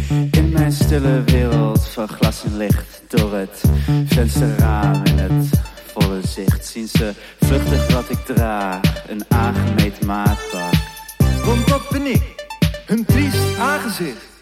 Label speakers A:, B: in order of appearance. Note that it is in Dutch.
A: In mijn stille wereld van glas en licht, door het vensterraam in het volle zicht, zien ze vluchtig wat ik draag, een aangemeten maatpak.
B: Want dat ben ik, hun triest aangezicht.